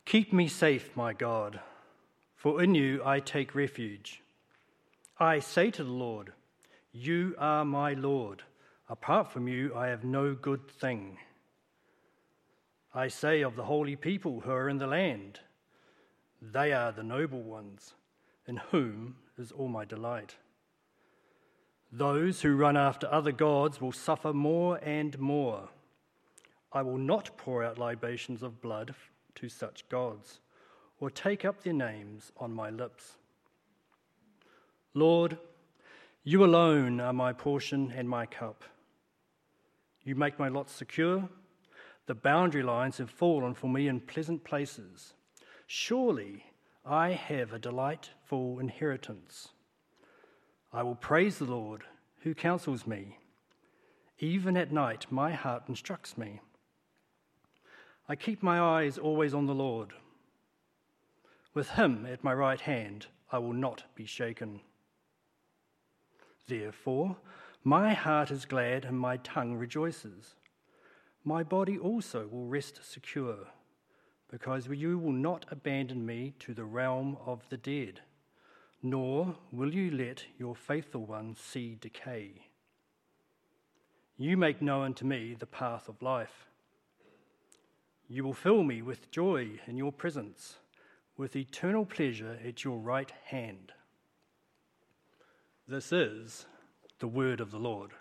Keep me safe, my God, for in you I take refuge. I say to the Lord, you are my Lord. Apart from you, I have no good thing. I say of the holy people who are in the land, they are the noble ones, in whom is all my delight. Those who run after other gods will suffer more and more. I will not pour out libations of blood to such gods, or take up their names on my lips. Lord, you alone are my portion and my cup. You make my lot secure. The boundary lines have fallen for me in pleasant places. Surely I have a delightful inheritance. I will praise the Lord who counsels me. Even at night my heart instructs me. I keep my eyes always on the Lord. With him at my right hand, I will not be shaken. Therefore, my heart is glad and my tongue rejoices. My body also will rest secure, because you will not abandon me to the realm of the dead, nor will you let your faithful one see decay. You make known to me the path of life. You will fill me with joy in your presence, with eternal pleasure at your right hand. This is the word of the Lord.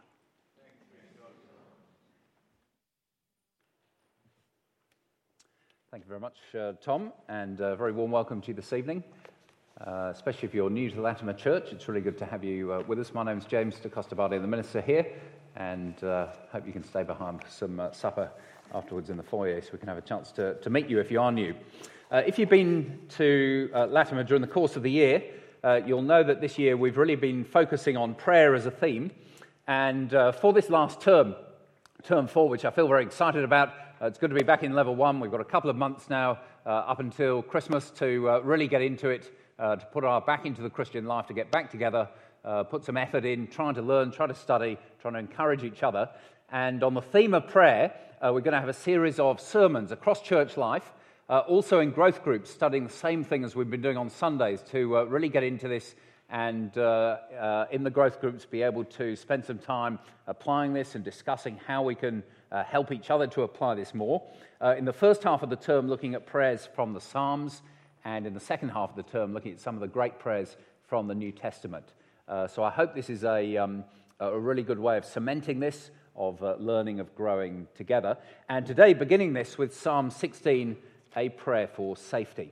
Thank you very much, Tom, and a very warm welcome to you this evening, especially if you're new to Latimer Church. It's really good to have you with us. My name's James DeCostabadi, the minister here, and hope you can stay behind for some supper afterwards in the foyer so we can have a chance to meet you if you are new. If you've been to Latimer during the course of the year, you'll know that this year we've really been focusing on prayer as a theme, and for this last term 4, which I feel very excited about, it's good to be back in level 1. We've got a couple of months now up until Christmas to really get into it, to put our back into the Christian life, to get back together, put some effort in, trying to learn, trying to study, trying to encourage each other. And on the theme of prayer, we're going to have a series of sermons across church life, also in growth groups, studying the same thing as we've been doing on Sundays to really get into this and in the growth groups be able to spend some time applying this and discussing how we can help each other to apply this more. In the first half of the term, looking at prayers from the Psalms, and in the second half of the term, looking at some of the great prayers from the New Testament. So I hope this is a really good way of cementing this, of learning, of growing together. And today, beginning this with Psalm 16, a prayer for safety.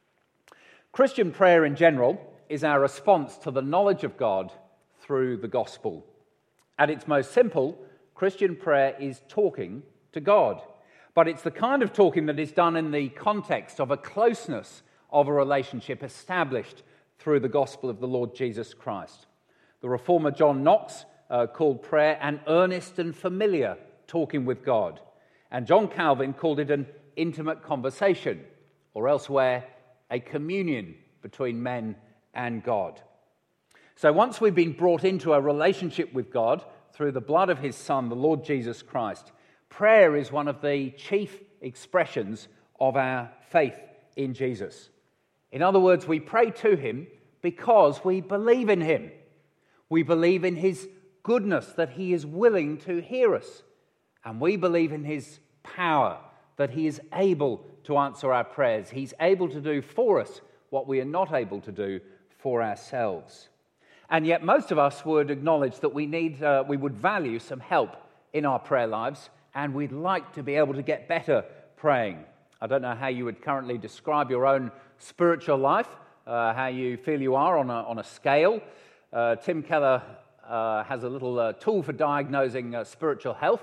Christian prayer in general is our response to the knowledge of God through the gospel. At its most simple, Christian prayer is talking to God. But it's the kind of talking that is done in the context of a closeness of a relationship established through the gospel of the Lord Jesus Christ. The reformer John Knox called prayer an earnest and familiar talking with God. And John Calvin called it an intimate conversation, or elsewhere, a communion between men and God. So once we've been brought into a relationship with God through the blood of his Son, the Lord Jesus Christ, prayer is one of the chief expressions of our faith in Jesus. In other words, we pray to him because we believe in him. We believe in his goodness, that he is willing to hear us. And we believe in his power, that he is able to answer our prayers. He's able to do for us what we are not able to do for ourselves. And yet most of us would acknowledge that we would value some help in our prayer lives, and we'd like to be able to get better praying. I don't know how you would currently describe your own spiritual life, how you feel you are on a scale. Tim Keller has a little tool for diagnosing spiritual health.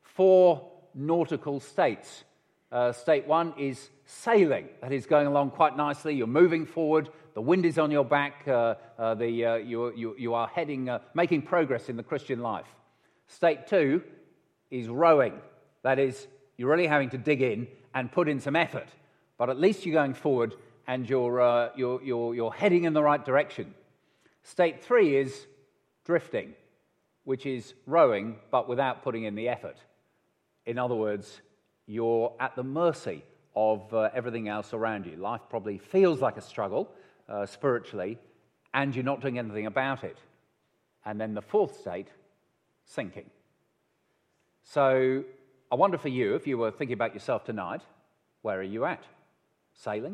4 nautical states. State 1 is sailing. That is going along quite nicely. You're moving forward. The wind is on your back. You are heading, making progress in the Christian life. State 2 is rowing. That is, you're really having to dig in and put in some effort, but at least you're going forward and you're heading in the right direction. State 3 is drifting, which is rowing but without putting in the effort. In other words, you're at the mercy of everything else around you. Life probably feels like a struggle spiritually, and you're not doing anything about it. And then the fourth state, sinking. So I wonder for you, if you were thinking about yourself tonight, where are you at? Sailing,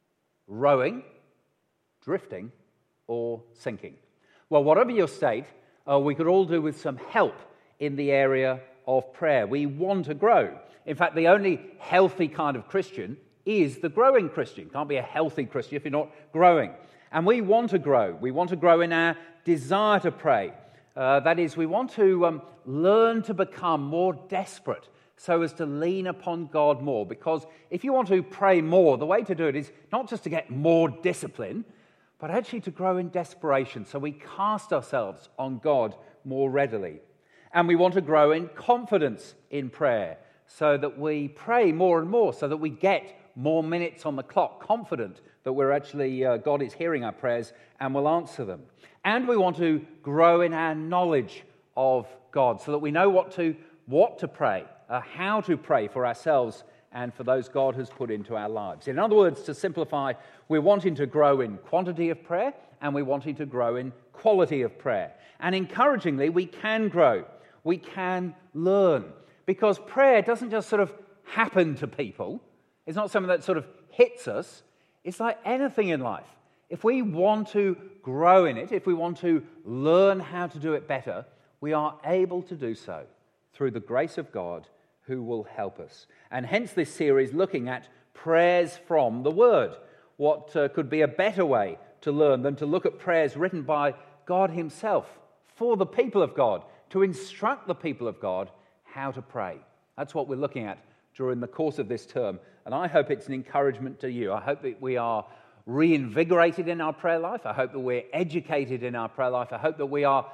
rowing, drifting, or sinking? Well, whatever your state, we could all do with some help in the area of prayer. We want to grow. In fact, the only healthy kind of Christian is the growing Christian. Can't be a healthy Christian if you're not growing. And we want to grow. We want to grow in our desire to pray. That is, we want to learn to become more desperate so as to lean upon God more. Because if you want to pray more, the way to do it is not just to get more discipline, but actually to grow in desperation. So we cast ourselves on God more readily. And we want to grow in confidence in prayer so that we pray more and more, so that we get more minutes on the clock, confident that we're actually, God is hearing our prayers and will answer them. And we want to grow in our knowledge of God so that we know what to pray, how to pray for ourselves and for those God has put into our lives. In other words, to simplify, we're wanting to grow in quantity of prayer and we're wanting to grow in quality of prayer. And encouragingly, we can grow. We can learn. Because prayer doesn't just sort of happen to people. It's not something that sort of hits us. It's like anything in life. If we want to grow in it, if we want to learn how to do it better, we are able to do so through the grace of God who will help us. And hence this series looking at prayers from the Word. What could be a better way to learn than to look at prayers written by God himself for the people of God, to instruct the people of God how to pray. That's what we're looking at during the course of this term. And I hope it's an encouragement to you. I hope that we are reinvigorated in our prayer life. I hope that we're educated in our prayer life. I hope that we are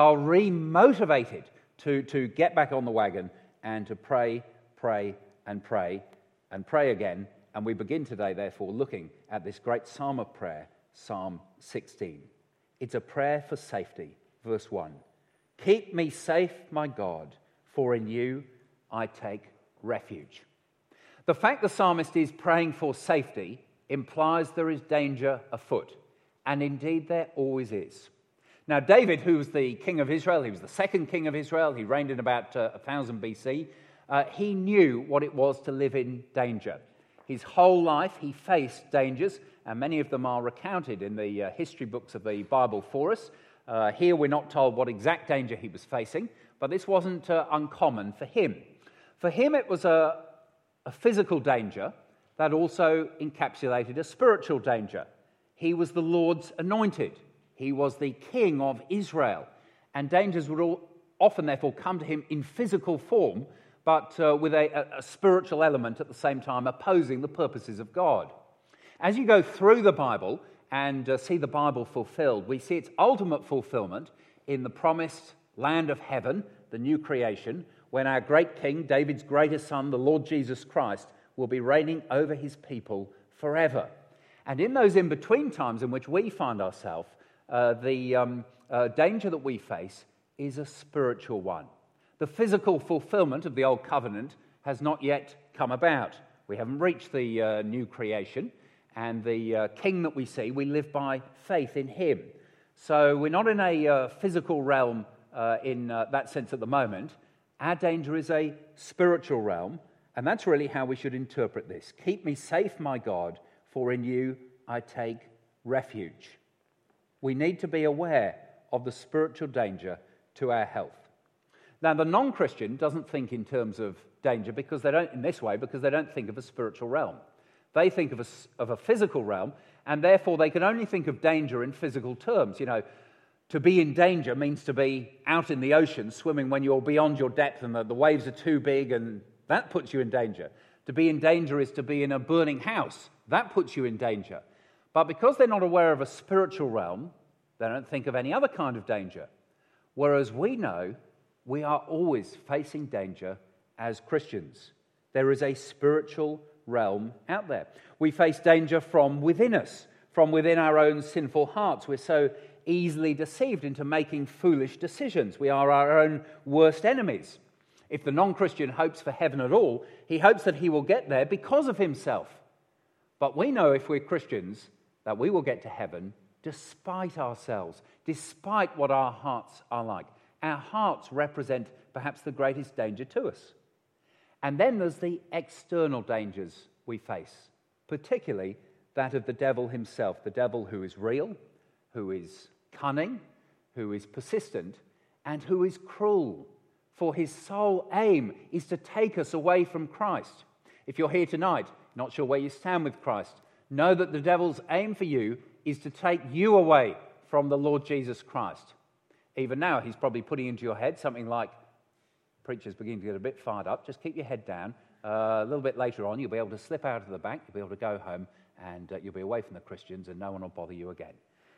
re-motivated to get back on the wagon and to pray, pray, and pray, and pray again. And we begin today, therefore, looking at this great psalm of prayer, Psalm 16. It's a prayer for safety. Verse 1. Keep me safe, my God, for in you I take refuge. The fact the psalmist is praying for safety implies there is danger afoot. And indeed there always is. Now David, who was the king of Israel, he was the second king of Israel, he reigned in about 1000 BC, he knew what it was to live in danger. His whole life he faced dangers, and many of them are recounted in the history books of the Bible for us. Here we're not told what exact danger he was facing, but this wasn't uncommon for him. For him it was a physical danger that also encapsulated a spiritual danger. He was the Lord's anointed. He was the king of Israel. And dangers would often therefore come to him in physical form, but with a spiritual element at the same time opposing the purposes of God. As you go through the Bible and see the Bible fulfilled, we see its ultimate fulfillment in the promised land of heaven, the new creation, when our great king, David's greatest son, the Lord Jesus Christ, will be reigning over his people forever. And in those in-between times in which we find ourselves, the danger that we face is a spiritual one. The physical fulfillment of the old covenant has not yet come about. We haven't reached the new creation, and the king that we see, we live by faith in him. So we're not in a physical realm in that sense at the moment. Our danger is a spiritual realm, and that's really how we should interpret this. Keep me safe, my God, for in you I take refuge. We need to be aware of the spiritual danger to our health. Now, the non-Christian doesn't think in terms of danger because they don't think of a spiritual realm. They think of a physical realm, and therefore they can only think of danger in physical terms. You know, to be in danger means to be out in the ocean swimming when you're beyond your depth and the waves are too big, and that puts you in danger. To be in danger is to be in a burning house. That puts you in danger. But because they're not aware of a spiritual realm, they don't think of any other kind of danger. Whereas we know we are always facing danger as Christians. There is a spiritual realm out there. We face danger from within us, from within our own sinful hearts. We're so easily deceived into making foolish decisions. We are our own worst enemies. If the non-Christian hopes for heaven at all, he hopes that he will get there because of himself. But we know, if we're Christians, that we will get to heaven despite ourselves, despite what our hearts are like. Our hearts represent perhaps the greatest danger to us. And then there's the external dangers we face, particularly that of the devil himself, the devil who is real, who is cunning, who is persistent, and who is cruel. For his sole aim is to take us away from Christ. If you're here tonight, not sure where you stand with Christ, know that the devil's aim for you is to take you away from the Lord Jesus Christ. Even now, he's probably putting into your head something like, preachers begin to get a bit fired up, just keep your head down. A little bit later on, you'll be able to slip out of the back, you'll be able to go home, and you'll be away from the Christians, and no one will bother you again.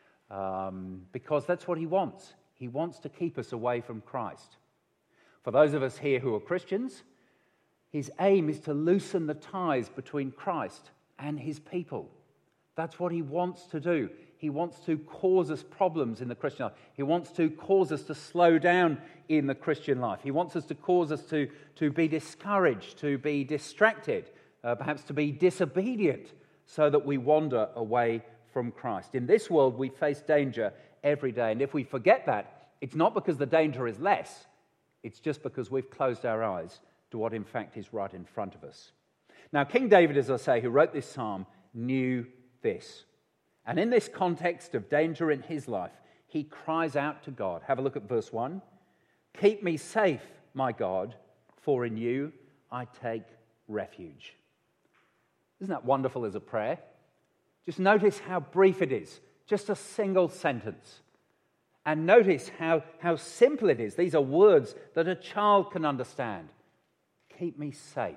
Because that's what he wants. He wants to keep us away from Christ. For those of us here who are Christians, his aim is to loosen the ties between Christ and his people. That's what he wants to do. He wants to cause us problems in the Christian life. He wants to cause us to slow down in the Christian life. He wants us to cause us to be discouraged, to be distracted, perhaps to be disobedient, so that we wander away from Christ. In this world, we face danger every day. And if we forget that, it's not because the danger is less. It's just because we've closed our eyes to what in fact is right in front of us. Now, King David, as I say, who wrote this psalm, knew this. And in this context of danger in his life, he cries out to God. Have a look at verse 1. Keep me safe, my God, for in you I take refuge. Isn't that wonderful as a prayer? Just notice how brief it is. Just a single sentence. And notice how simple it is. These are words that a child can understand. Keep me safe.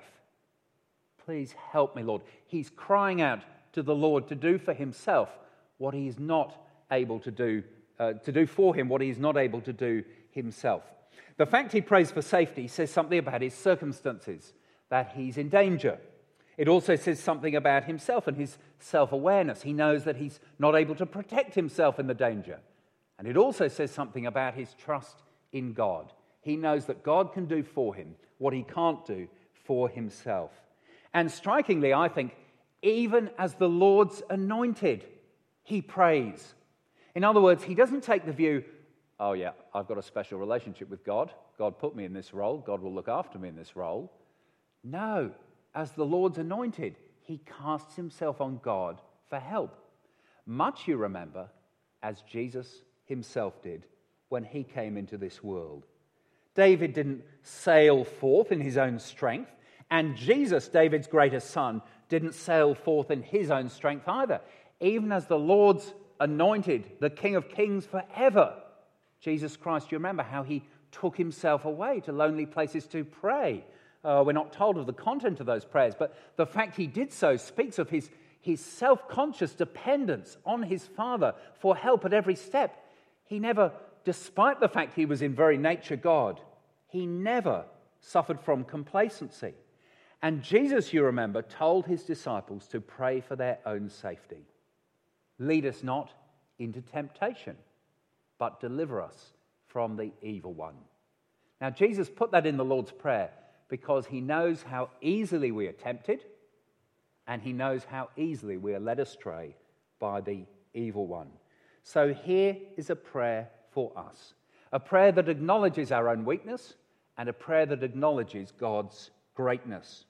Please help me, Lord. He's crying out to the Lord to do for himself what he is not able to do for him what he is not able to do himself. The fact he prays for safety says something about his circumstances, that he's in danger. It also says something about himself and his self-awareness. He knows that he's not able to protect himself in the danger. And it also says something about his trust in God. He knows that God can do for him what he can't do for himself. And strikingly, I think, even as the Lord's anointed, he prays. In other words, he doesn't take the view, oh yeah, I've got a special relationship with God. God put me in this role. God will look after me in this role. No, as the Lord's anointed, he casts himself on God for help. Much, you remember, as Jesus himself did when he came into this world. David didn't sail forth in his own strength, and Jesus, David's greatest son, didn't sail forth in his own strength either. Even as the Lord's anointed, the King of Kings forever, Jesus Christ, you remember how he took himself away to lonely places to pray. We're not told of the content of those prayers, but the fact he did so speaks of his self-conscious dependence on his Father for help at every step. He never, despite the fact he was in very nature God, he never suffered from complacency. And Jesus, you remember, told his disciples to pray for their own safety. Lead us not into temptation, but deliver us from the evil one. Now, Jesus put that in the Lord's Prayer because he knows how easily we are tempted, and he knows how easily we are led astray by the evil one. So here is a prayer for us, a prayer that acknowledges our own weakness and a prayer that acknowledges God's greatness.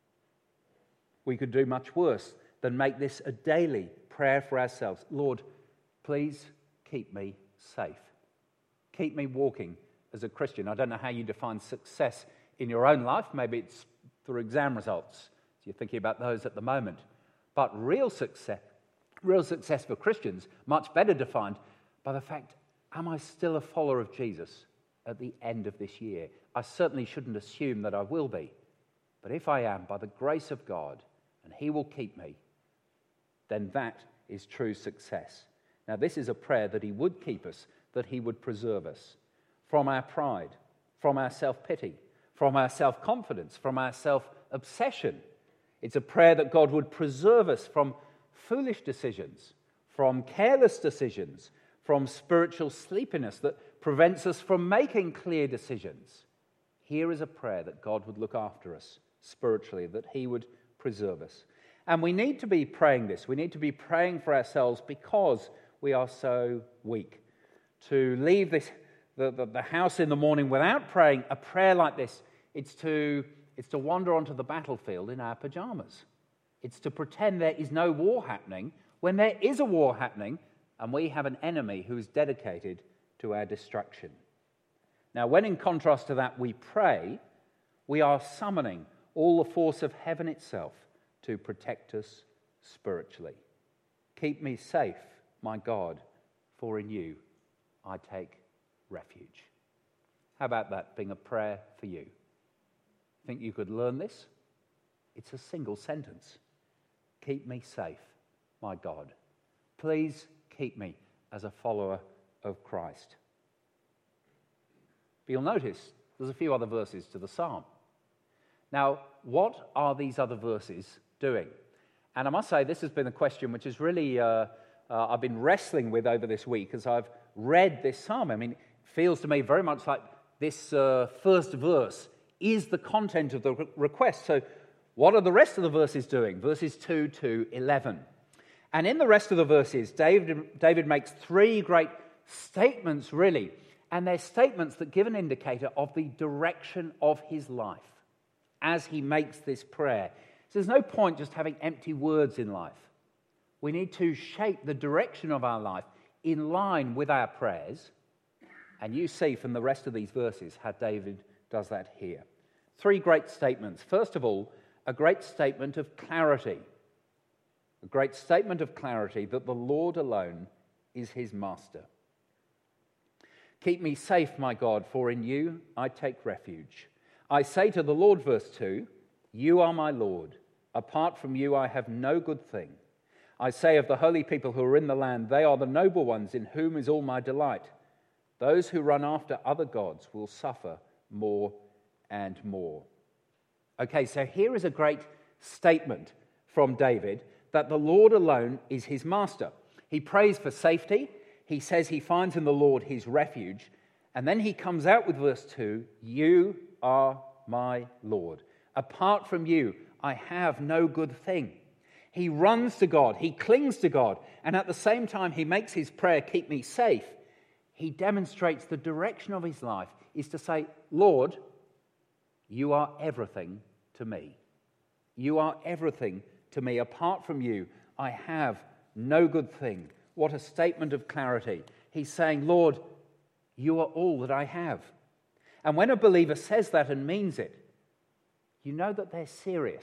We could do much worse than make this a daily prayer for ourselves. Lord, please keep me safe. Keep me walking as a Christian. I don't know how you define success in your own life. Maybe it's through exam results. You're thinking about those at the moment. But real success for Christians, much better defined by the fact, am I still a follower of Jesus at the end of this year? I certainly shouldn't assume that I will be. But if I am, by the grace of God, and he will keep me, then that is true success. Now, this is a prayer that he would keep us, that he would preserve us from our pride, from our self-pity, from our self-confidence, from our self-obsession. It's a prayer that God would preserve us from foolish decisions, from careless decisions, from spiritual sleepiness that prevents us from making clear decisions. Here is a prayer that God would look after us spiritually, that he would preserve us. And we need to be praying this. We need to be praying for ourselves because we are so weak. To leave the house in the morning without praying a prayer like this, it's to wander onto the battlefield in our pajamas. It's to pretend there is no war happening when there is a war happening and we have an enemy who is dedicated to our destruction. Now, when in contrast to that we pray, we are summoning all the force of heaven itself to protect us spiritually. Keep me safe, my God, for in you I take refuge. How about that being a prayer for you? Think you could learn this? It's a single sentence. Keep me safe, my God. Please keep me as a follower of Christ. But you'll notice there's a few other verses to the psalm. Now, what are these other verses doing? And I must say, this has been a question which is really I've been wrestling with over this week as I've read this psalm. I mean, it feels to me very much like this first verse is the content of the request. So what are the rest of the verses doing? Verses 2 to 11. And in the rest of the verses, David makes three great statements, really. And they're statements that give an indicator of the direction of his life as he makes this prayer. So there's no point just having empty words in life. We need to shape the direction of our life in line with our prayers. And you see from the rest of these verses how David does that here. Three great statements. First of all, a great statement of clarity. A great statement of clarity that the Lord alone is his master. Keep me safe, my God, for in you I take refuge. I say to the Lord, verse 2, you are my Lord. Apart from you I have no good thing. I say of the holy people who are in the land, they are the noble ones in whom is all my delight. Those who run after other gods will suffer more and more. Okay, so here is a great statement from David that the Lord alone is his master. He prays for safety. He says he finds in the Lord his refuge. And then he comes out with verse 2, you are my Lord. Apart from you, I have no good thing. He runs to God. He clings to God. And at the same time, he makes his prayer, keep me safe. He demonstrates the direction of his life is to say, Lord, you are everything to me. You are everything to me. Apart from you, I have no good thing. What a statement of clarity. He's saying, Lord, you are all that I have. And when a believer says that and means it, you know that they're serious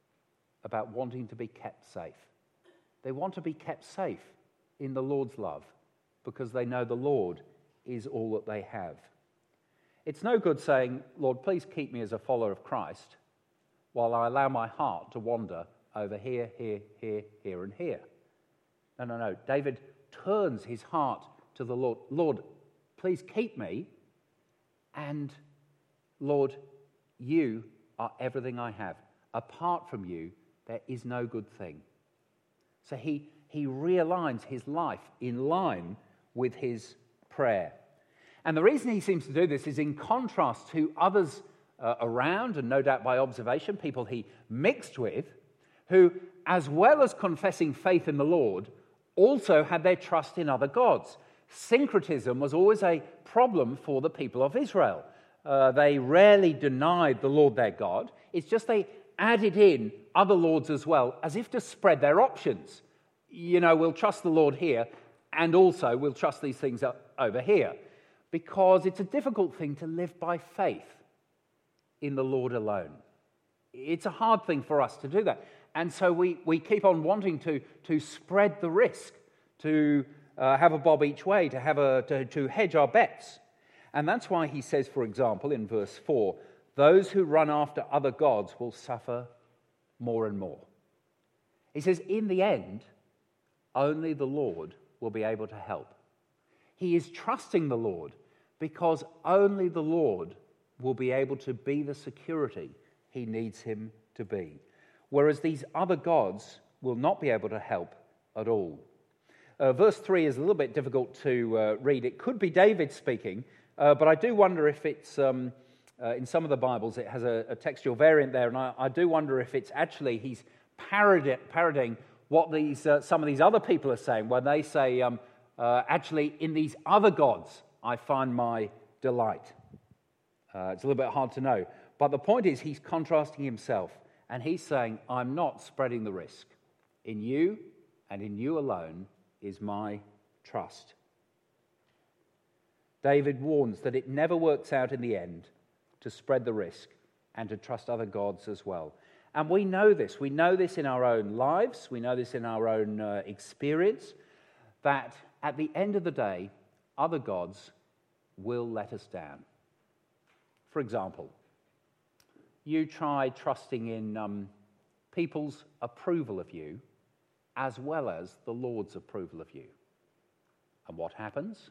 about wanting to be kept safe. They want to be kept safe in the Lord's love because they know the Lord is all that they have. It's no good saying, Lord, please keep me as a follower of Christ while I allow my heart to wander over here, here, here, here, and here. No. David turns his heart to the Lord. Lord, please keep me. And Lord, you are everything I have. Apart from you, there is no good thing. So he realigns his life in line with his prayer. And the reason he seems to do this is in contrast to others around, and no doubt by observation, people he mixed with, who, as well as confessing faith in the Lord, also had their trust in other gods. Syncretism was always a problem for the people of Israel. They rarely denied the Lord their God. It's just they added in other lords as well, as if to spread their options. You know, we'll trust the Lord here, and also we'll trust these things over here. Because it's a difficult thing to live by faith in the Lord alone. It's a hard thing for us to do that. And so we keep on wanting to spread the risk, to have a bob each way, to hedge our bets. And that's why he says, for example, in verse 4, those who run after other gods will suffer more and more. He says, in the end, only the Lord will be able to help. He is trusting the Lord because only the Lord will be able to be the security he needs him to be. Whereas these other gods will not be able to help at all. Verse 3 is a little bit difficult to read. It could be David speaking, but I do wonder if it's in some of the Bibles, it has a textual variant there, and I do wonder if it's actually he's parodying what some of these other people are saying, where they say, actually, in these other gods, I find my delight. It's a little bit hard to know. But the point is, he's contrasting himself, and he's saying, I'm not spreading the risk. In you, and in you alone, is my trust. David warns that it never works out in the end to spread the risk and to trust other gods as well. And we know this. We know this in our own lives. We know this in our own experience, that at the end of the day, other gods will let us down. For example, you try trusting in people's approval of you as well as the Lord's approval of you. And what happens?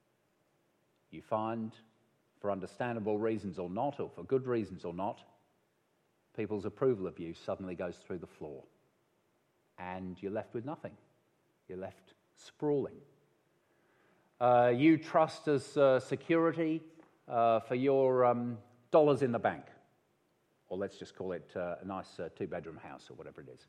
You find, for understandable reasons or not, or for good reasons or not, people's approval of you suddenly goes through the floor. And you're left with nothing. You're left sprawling. You trust as security for your dollars in the bank. Or let's just call it a nice two-bedroom house or whatever it is.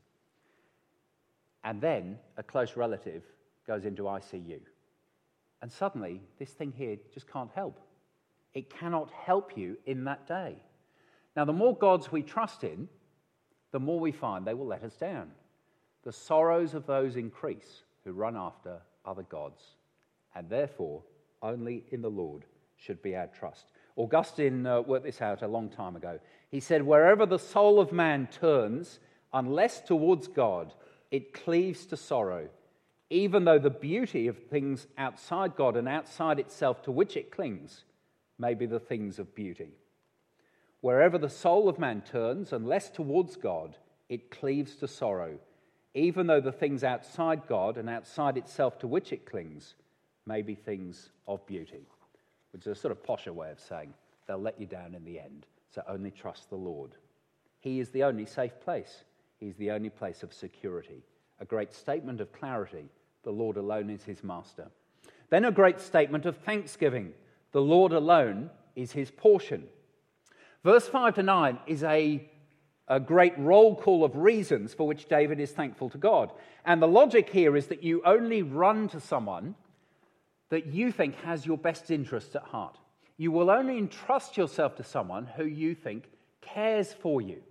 And then a close relative goes into ICU. And suddenly, this thing here just can't help. It cannot help you in that day. Now, the more gods we trust in, the more we find they will let us down. The sorrows of those increase who run after other gods, and therefore, only in the Lord should be our trust. Augustine worked this out a long time ago. He said, wherever the soul of man turns, unless towards God, it cleaves to sorrow, even though the beauty of things outside God and outside itself to which it clings may be the things of beauty. Wherever the soul of man turns, unless towards God, it cleaves to sorrow, even though the things outside God and outside itself to which it clings may be things of beauty. Which is a sort of posher way of saying they'll let you down in the end, so only trust the Lord. He is the only safe place. He's the only place of security. A great statement of clarity. The Lord alone is his master. Then a great statement of thanksgiving. The Lord alone is his portion. Verse 5 to 9 is a great roll call of reasons for which David is thankful to God. And the logic here is that you only run to someone that you think has your best interests at heart. You will only entrust yourself to someone who you think cares for you.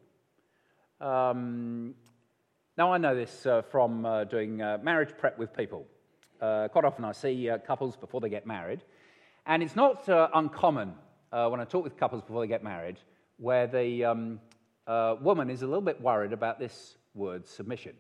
Now, I know this from doing marriage prep with people. Quite often I see couples before they get married, and it's not uncommon when I talk with couples before they get married, where the woman is a little bit worried about this word submission.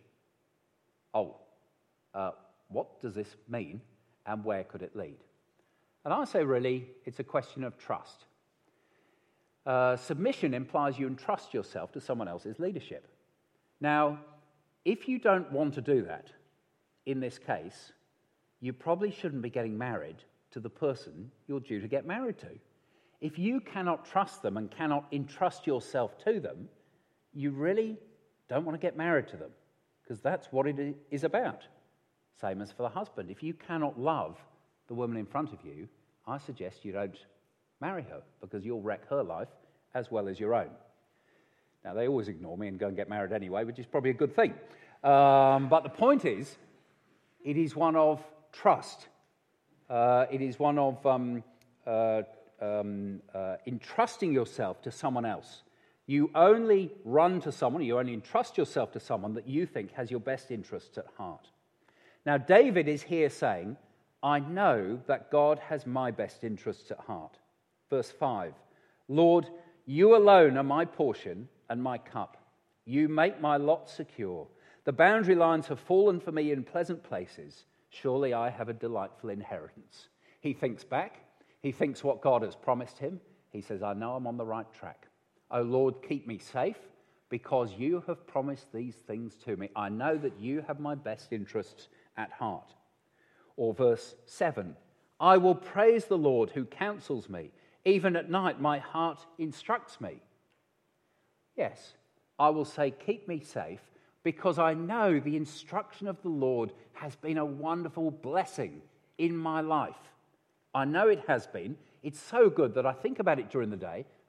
What does this mean, and where could it lead? And I say, really, it's a question of trust. Submission implies you entrust yourself to someone else's leadership. Now, if you don't want to do that, in this case, you probably shouldn't be getting married to the person you're due to get married to. If you cannot trust them and cannot entrust yourself to them, you really don't want to get married to them, because that's what it is about. Same as for the husband. If you cannot love the woman in front of you, I suggest you don't marry her, because you'll wreck her life as well as your own. Now, they always ignore me and go and get married anyway, which is probably a good thing. But the point is, it is one of trust. It is one of entrusting yourself to someone else. You only run to someone, you only entrust yourself to someone that you think has your best interests at heart. Now, David is here saying, I know that God has my best interests at heart. Verse 5, Lord, you alone are my portion and my cup. You make my lot secure. The boundary lines have fallen for me in pleasant places. Surely I have a delightful inheritance. He thinks back. He thinks what God has promised him. He says, I know I'm on the right track. Oh Lord, keep me safe, because you have promised these things to me. I know that you have my best interests at heart. Or verse 7, I will praise the Lord who counsels me. Even at night my heart instructs me. Yes, I will say, keep me safe, because I know the instruction of the Lord has been a wonderful blessing in my life. I know it has been. It's so good that I think about it during the day,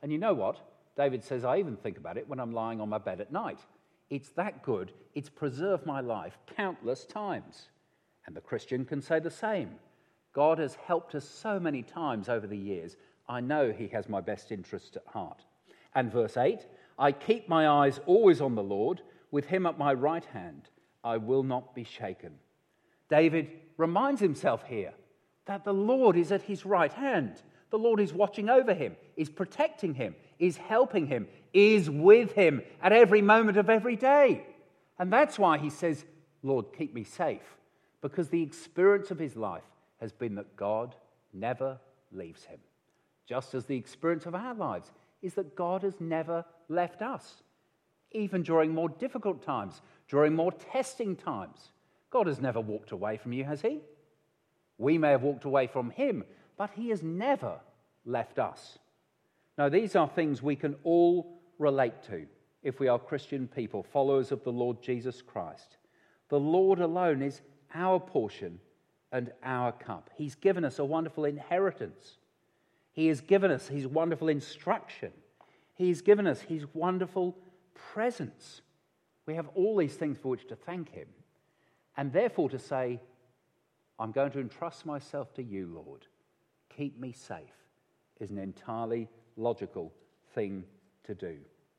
And you know what? David says, I even think about it when I'm lying on my bed at night. It's that good. It's preserved my life countless times. And the Christian can say the same. God has helped us so many times over the years. I know he has my best interests at heart. And verse 8, I keep my eyes always on the Lord. With him at my right hand, I will not be shaken. David reminds himself here that the Lord is at his right hand. The Lord is watching over him, is protecting him, is helping him, is with him at every moment of every day. And that's why he says, Lord, keep me safe. Because the experience of his life has been that God never leaves him. Just as the experience of our lives is that God has never left us. Even during more difficult times, during more testing times, God has never walked away from you, has he? We may have walked away from him, but he has never left us. Now, these are things we can all relate to if we are Christian people, followers of the Lord Jesus Christ. The Lord alone is our portion and our cup. He's given us a wonderful inheritance. He has given us his wonderful instruction. He's given us his wonderful presence. We have all these things for which to thank him. And therefore to say, I'm going to entrust myself to you, Lord. Keep me safe is an entirely logical thing to do.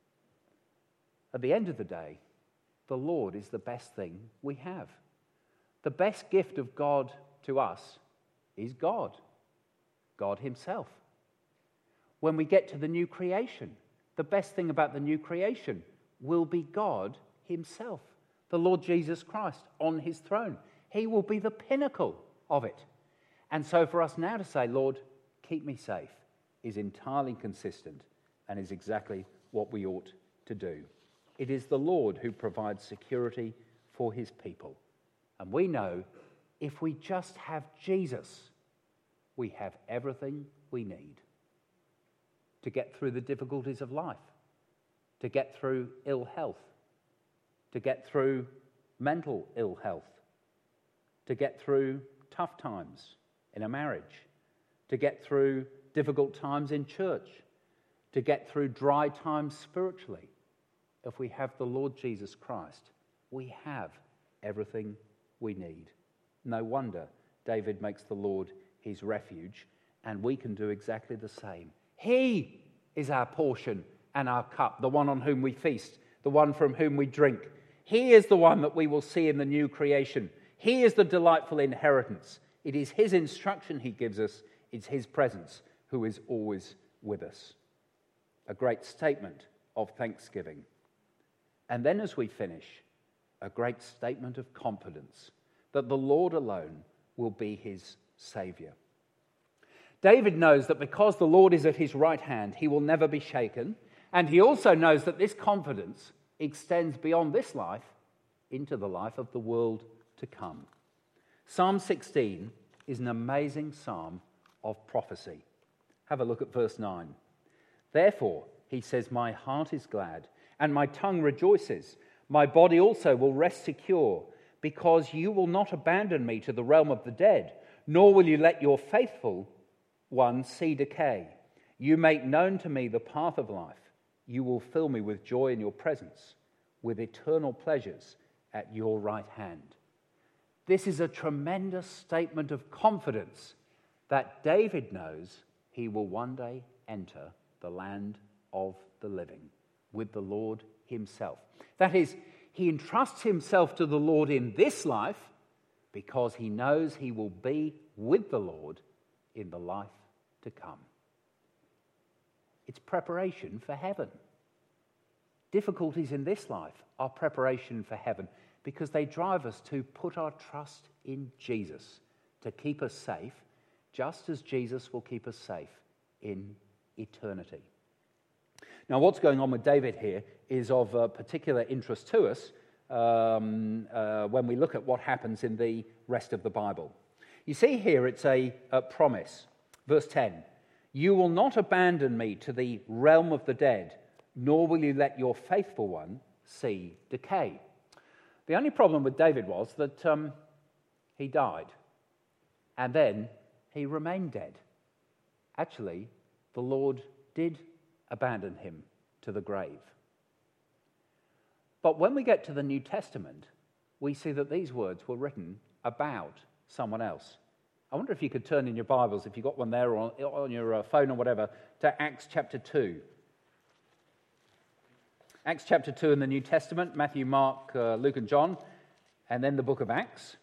At the end of the day, the Lord is the best thing we have. The best gift of God to us is God himself. When we get to the new creation, the best thing about the new creation will be God himself, the Lord Jesus Christ on his throne. He will be the pinnacle of it. And so for us now to say, Lord, keep me safe, is entirely consistent and is exactly what we ought to do. It is the Lord who provides security for his people. And we know if we just have Jesus, we have everything we need to get through the difficulties of life, to get through ill health, to get through mental ill health, to get through tough times in a marriage, to get through difficult times in church, to get through dry times spiritually. If we have the Lord Jesus Christ, we have everything we need. No wonder David makes the Lord his refuge, and we can do exactly the same. He is our portion and our cup, the one on whom we feast, the one from whom we drink. He is the one that we will see in the new creation. He is the delightful inheritance. It is his instruction he gives us. It's his presence who is always with us. A great statement of thanksgiving. And then as we finish, a great statement of confidence that the Lord alone will be his Saviour. David knows that because the Lord is at his right hand, he will never be shaken. And he also knows that this confidence extends beyond this life into the life of the world to come. Psalm 16 is an amazing psalm of prophecy. Have a look at verse 9. Therefore, he says, my heart is glad, and my tongue rejoices. My body also will rest secure, because you will not abandon me to the realm of the dead, nor will you let your faithful one see decay. You make known to me the path of life. You will fill me with joy in your presence, with eternal pleasures at your right hand. This is a tremendous statement of confidence that David knows he will one day enter the land of the living with the Lord himself. That is, he entrusts himself to the Lord in this life because he knows he will be with the Lord in the life to come. It's preparation for heaven. Difficulties in this life are preparation for heaven because they drive us to put our trust in Jesus to keep us safe, just as Jesus will keep us safe in eternity. Now, what's going on with David here is of particular interest to us when we look at what happens in the rest of the Bible. You see here it's a promise. Verse 10, you will not abandon me to the realm of the dead, nor will you let your faithful one see decay. The only problem with David was that he died, and then he remained dead. Actually, the Lord did abandon him to the grave. But when we get to the New Testament, we see that these words were written about someone else. I wonder if you could turn in your Bibles, if you've got one there or on your phone or whatever, to Acts chapter 2. Acts chapter 2 in the New Testament, Matthew, Mark, Luke and John, and then the book of Acts.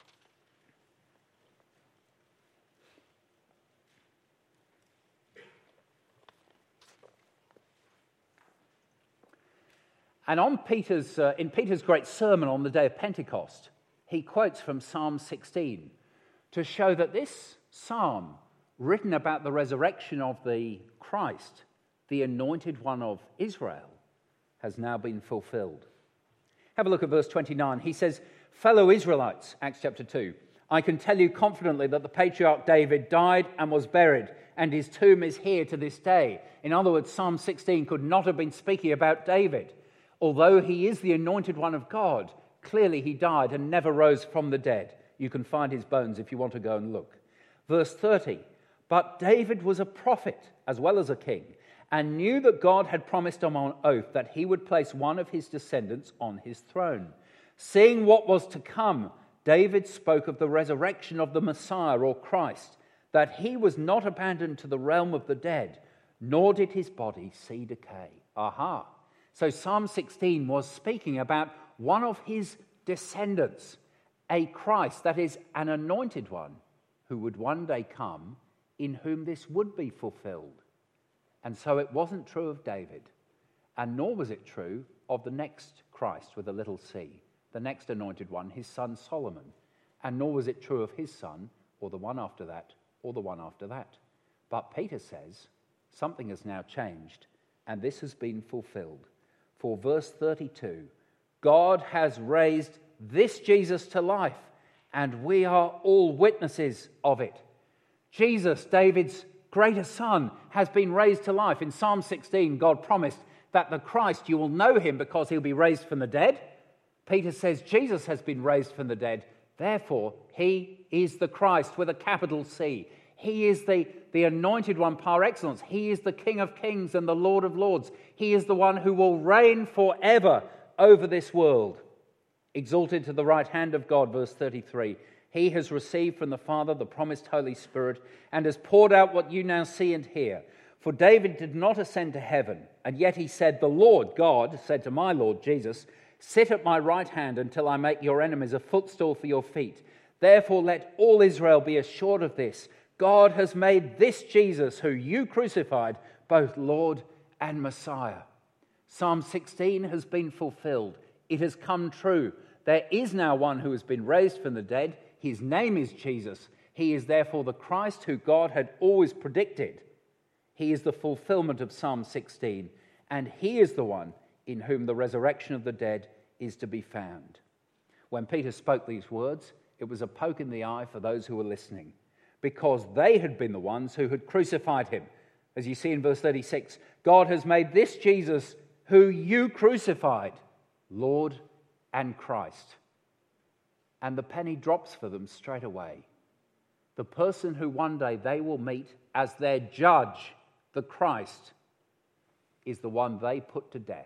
And in Peter's great sermon on the day of Pentecost, he quotes from Psalm 16 to show that this psalm, written about the resurrection of the Christ, the anointed one of Israel, has now been fulfilled. Have a look at verse 29. He says, "Fellow Israelites," Acts chapter 2, "I can tell you confidently that the patriarch David died and was buried, and his tomb is here to this day." In other words, Psalm 16 could not have been speaking about David. Although he is the anointed one of God, clearly he died and never rose from the dead. You can find his bones if you want to go and look. Verse 30, "But David was a prophet as well as a king, and knew that God had promised him on oath that he would place one of his descendants on his throne. Seeing what was to come, David spoke of the resurrection of the Messiah or Christ, that he was not abandoned to the realm of the dead, nor did his body see decay." Aha! So Psalm 16 was speaking about one of his descendants, a Christ, that is, an anointed one, who would one day come, in whom this would be fulfilled. And so it wasn't true of David, and nor was it true of the next Christ with a little c, the next anointed one, his son Solomon, and nor was it true of his son, or the one after that, or the one after that. But Peter says something has now changed, and this has been fulfilled. For verse 32, God has raised this Jesus to life, and we are all witnesses of it. Jesus, David's greatest son, has been raised to life. In Psalm 16, God promised that the Christ, you will know him because he'll be raised from the dead. Peter says Jesus has been raised from the dead. Therefore, he is the Christ with a capital C. He is the anointed one par excellence. He is the King of kings and the Lord of lords. He is the one who will reign forever over this world. Exalted to the right hand of God, verse 33. He has received from the Father the promised Holy Spirit and has poured out what you now see and hear. For David did not ascend to heaven, and yet he said, "The Lord God said to my Lord Jesus, sit at my right hand until I make your enemies a footstool for your feet. Therefore let all Israel be assured of this. God has made this Jesus, who you crucified, both Lord and Messiah." Psalm 16 has been fulfilled. It has come true. There is now one who has been raised from the dead. His name is Jesus. He is therefore the Christ who God had always predicted. He is the fulfillment of Psalm 16, and he is the one in whom the resurrection of the dead is to be found. When Peter spoke these words, it was a poke in the eye for those who were listening, because they had been the ones who had crucified him. As you see in verse 36, God has made this Jesus, who you crucified, Lord and Christ. And the penny drops for them straight away. The person who one day they will meet as their judge, the Christ, is the one they put to death.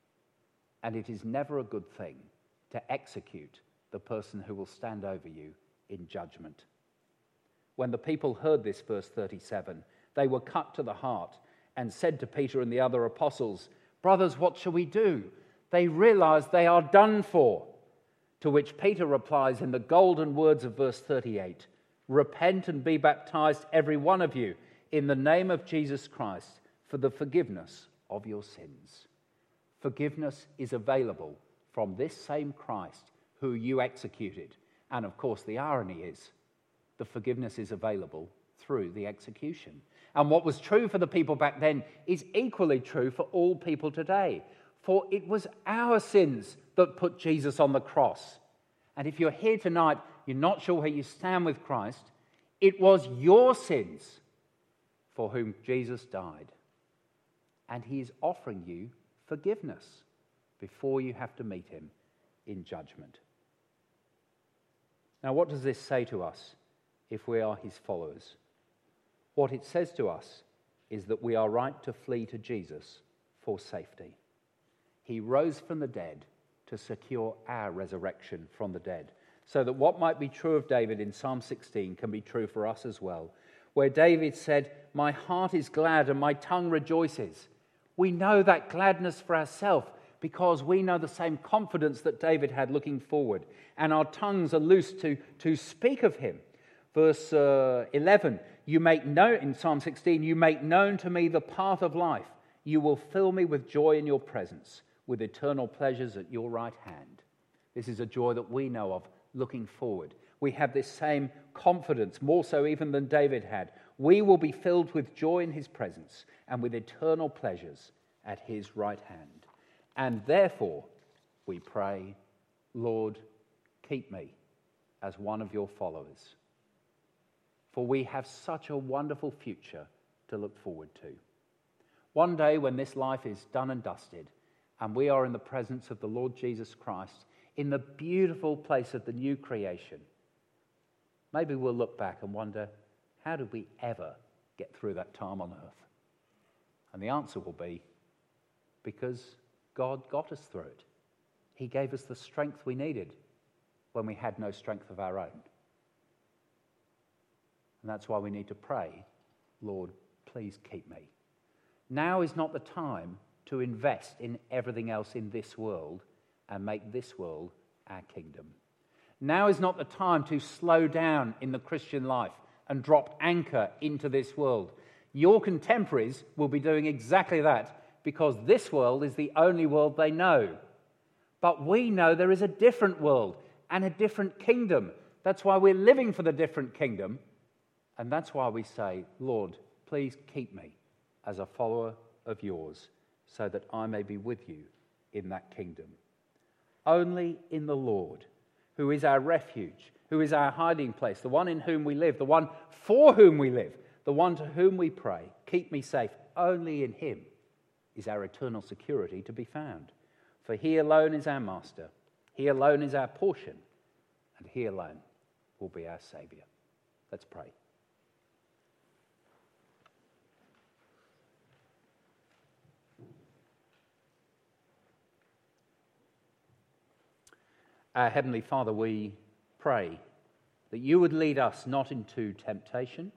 And it is never a good thing to execute the person who will stand over you in judgment. When the people heard this, verse 37, they were cut to the heart and said to Peter and the other apostles, "Brothers, what shall we do?" They realize they are done for. To which Peter replies in the golden words of verse 38, "Repent and be baptized, every one of you, in the name of Jesus Christ, for the forgiveness of your sins." Forgiveness is available from this same Christ who you executed. And of course, the irony is, the forgiveness is available through the execution. And what was true for the people back then is equally true for all people today. For it was our sins that put Jesus on the cross. And if you're here tonight, you're not sure where you stand with Christ, it was your sins for whom Jesus died. And he is offering you forgiveness before you have to meet him in judgment. Now, what does this say to us if we are his followers? What it says to us is that we are right to flee to Jesus for safety. He rose from the dead to secure our resurrection from the dead, so that what might be true of David in Psalm 16 can be true for us as well, where David said, "My heart is glad and my tongue rejoices." We know that gladness for ourselves because we know the same confidence that David had looking forward, and our tongues are loosed to speak of him. Verse 11, you make known, in Psalm 16, "You make known to me the path of life. You will fill me with joy in your presence, with eternal pleasures at your right hand." This is a joy that we know of looking forward. We have this same confidence, more so even than David had. We will be filled with joy in his presence and with eternal pleasures at his right hand. And therefore, we pray, "Lord, keep me as one of your followers." For we have such a wonderful future to look forward to. One day when this life is done and dusted, and we are in the presence of the Lord Jesus Christ, in the beautiful place of the new creation, maybe we'll look back and wonder, how did we ever get through that time on earth? And the answer will be, because God got us through it. He gave us the strength we needed when we had no strength of our own. And that's why we need to pray, "Lord, please keep me." Now is not the time to invest in everything else in this world and make this world our kingdom. Now is not the time to slow down in the Christian life and drop anchor into this world. Your contemporaries will be doing exactly that because this world is the only world they know. But we know there is a different world and a different kingdom. That's why we're living for the different kingdom. And that's why we say, "Lord, please keep me as a follower of yours so that I may be with you in that kingdom." Only in the Lord, who is our refuge, who is our hiding place, the one in whom we live, the one for whom we live, the one to whom we pray, "Keep me safe," only in him is our eternal security to be found. For he alone is our master, he alone is our portion, and he alone will be our Saviour. Let's pray. Our Heavenly Father, we pray that you would lead us not into temptation,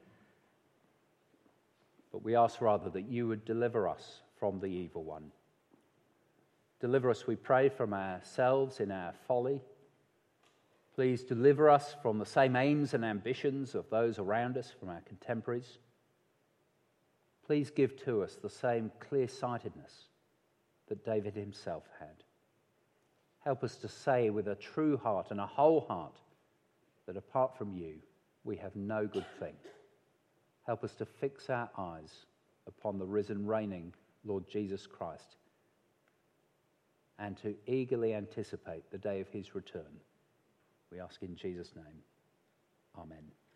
but we ask rather that you would deliver us from the evil one. Deliver us, we pray, from ourselves in our folly. Please deliver us from the same aims and ambitions of those around us, from our contemporaries. Please give to us the same clear-sightedness that David himself had. Help us to say with a true heart and a whole heart that apart from you, we have no good thing. Help us to fix our eyes upon the risen, reigning Lord Jesus Christ and to eagerly anticipate the day of his return. We ask in Jesus' name. Amen.